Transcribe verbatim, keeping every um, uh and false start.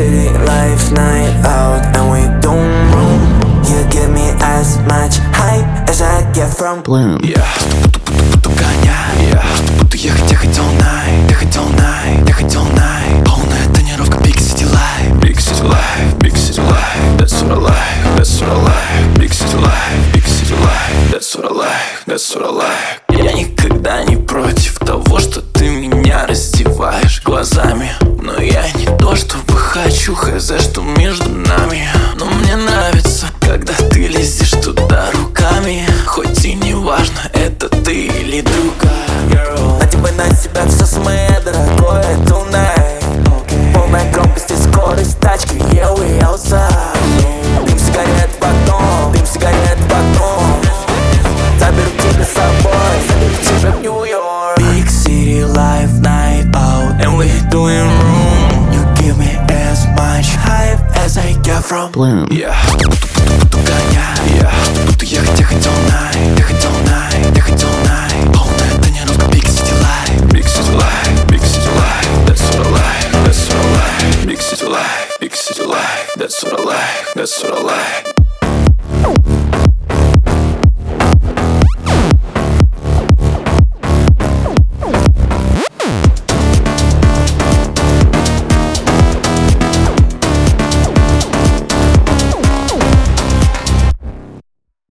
city life, night out, and we don't room. You give me as much hype as I get from Bloom. Я буду гонять, я буду ехать, я хотел night, я хотел night, я хотел night. Полная тонировка, big city life, big city life, big city life. That's what I like, that's what I like. Big city life, big city life. That's what I like, that's what I like. Я никогда не против того, что ты меня раздеваешь глазами, но я не то чтобы хочу, хз, что между нами. Но мне нравится, когда ты лезешь туда руками, хоть и не важно, это ты или другая. На тебе, на себя все смея, дорогое, tonight. Полная громкость и скорость тачки, yeah, we outside. Дым сигарет в окно, дым сигарет в окно. Заберу тебя с собой, заберу тебя в Нью-Йорк. Big city life, night out, and we doing room. You give me as much hype as I get from Bloom. Я буду гонять, я буду ехать, я хотел night, я хотел night, я хотел night. Полная тонировка, big city life, big city life, big city life. That's what I like, that's what I like. Big city life, big city life. That's what I like, that's what I like.